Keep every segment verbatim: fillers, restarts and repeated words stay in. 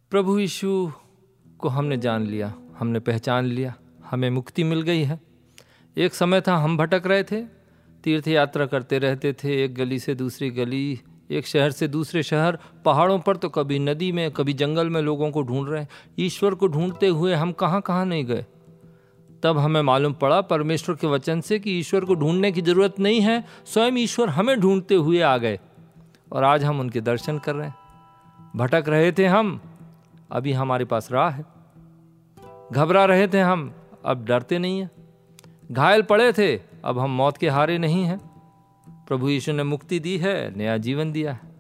प्रभु यीशु को हमने जान लिया, हमने पहचान लिया, हमें मुक्ति मिल गई है। एक समय था हम भटक रहे थे, तीर्थ यात्रा करते रहते थे, एक गली से दूसरी गली, एक शहर से दूसरे शहर, पहाड़ों पर तो कभी नदी में, कभी जंगल में लोगों को ढूंढ रहे हैं। ईश्वर को ढूंढते हुए हम कहाँ कहाँ नहीं गए। तब हमें मालूम पड़ा परमेश्वर के वचन से कि ईश्वर को ढूंढने की ज़रूरत नहीं है, स्वयं ईश्वर हमें ढूंढते हुए आ गए और आज हम उनके दर्शन कर रहे हैं। भटक रहे थे हम, अभी हमारे पास राह है। घबरा रहे थे हम, अब डरते नहीं हैं। घायल पड़े थे, अब हम मौत के हारे नहीं हैं। प्रभु यीशु ने मुक्ति दी है, नया जीवन दिया है।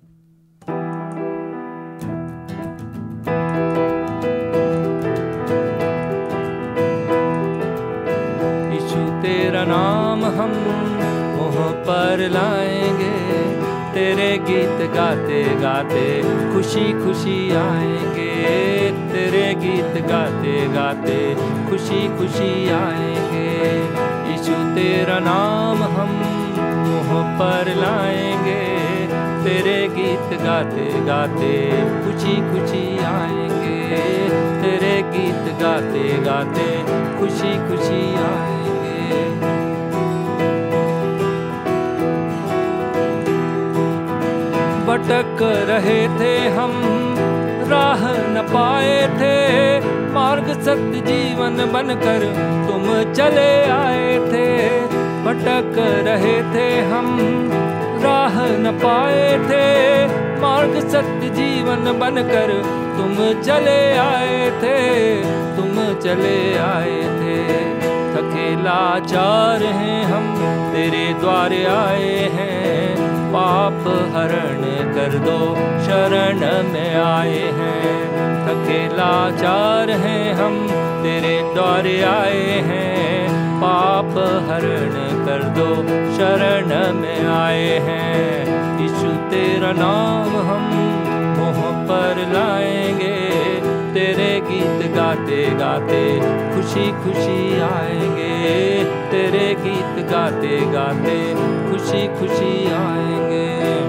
यीशु तेरा नाम हम मुँह पर लाएंगे, तेरे गीत गाते गाते खुशी खुशी आएंगे। तेरे गीत गाते गाते खुशी खुशी आएंगे। यीशु तेरा नाम हम मुँह पर लाएंगे, तेरे गीत गाते गाते खुशी खुशी आएंगे। तेरे गीत गाते गाते खुशी खुशी आएंगे। भटक रहे थे हम, राह न पाए थे, मार्ग सत्य जीवन बनकर तुम चले आए थे। भटक रहे थे हम, राह न पाए थे, मार्ग सत्य जीवन बनकर तुम चले आए थे, तुम चले आए थे। थके लाचार हैं हम, तेरे द्वारे आए हैं, पाप हरण कर दो शरण में आए हैं। थके लाचार हैं हम, तेरे द्वारे आए हैं, पाप हरण कर दो शरण में आए हैं। यीशु तेरा नाम हम मुँह पर लाएंगे, तेरे गीत गाते गाते खुशी खुशी आएंगे। तेरे गीत गाते गाते खुशी खुशी आएंगे।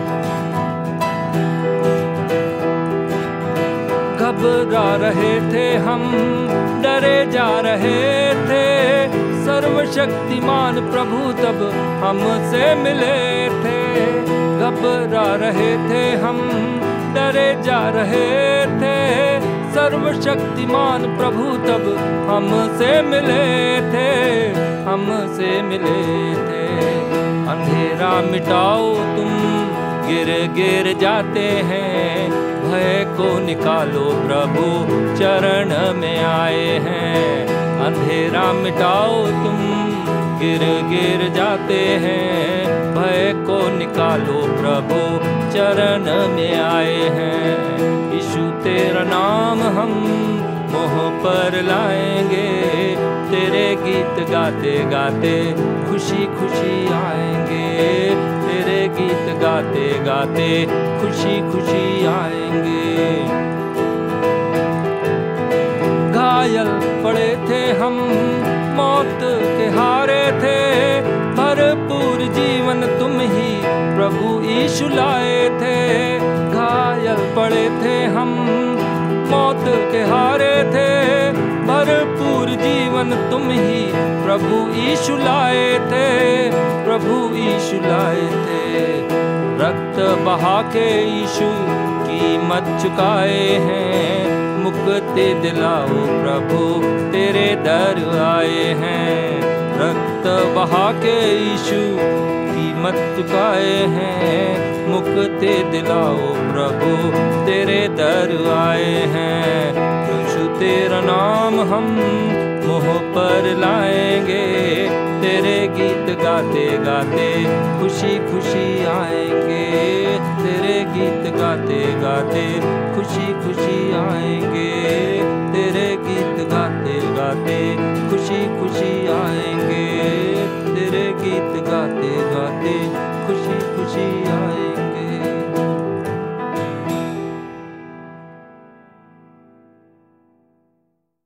घबरा रहे थे हम, डरे जा रहे थे, सर्वशक्तिमान प्रभु तब हमसे मिले थे। घबरा रहे थे हम, डरे जा रहे थे, सर्वशक्तिमान प्रभु तब हमसे मिले थे, हमसे मिले थे। अंधेरा मिटाओ तुम, गिर गिर जाते हैं, भय को निकालो प्रभु चरण में आए हैं। अंधेरा मिटाओ तुम, गिर गिर जाते हैं, भय को निकालो प्रभु चरण में आए हैं। यीशु तेरा नाम हम मुँह पर लाएंगे, तेरे गीत गाते गाते खुशी खुशी आएंगे। तेरे गीत गाते गाते खुशी खुशी आएंगे। घायल पड़े थे हम, मौत के हारे थे, भरपूर जीवन तुम ही प्रभु यीशु लाए थे। घायल पड़े थे हम, मौत के हारे थे, भरपूर जीवन तुम ही प्रभु यीशु लाए थे, प्रभु यीशु लाए थे। रक्त बहा के यीशु कीमत चुकाए हैं, मुक्ति दिलाओ प्रभु तेरे दर आए हैं। रक्त बहा के यीशु कीमत चुकाए हैं, मुक्ति दिलाओ प्रभु तेरे दर आए हैं। यीशु तेरा नाम हम मुँह पर लाएंगे, तेरे गीत गाते गाते खुशी खुशी आएंगे। तेरे गीत गाते गाते खुशी खुशी आएंगे। तेरे गीत गाते गाते खुशी खुशी आएंगे।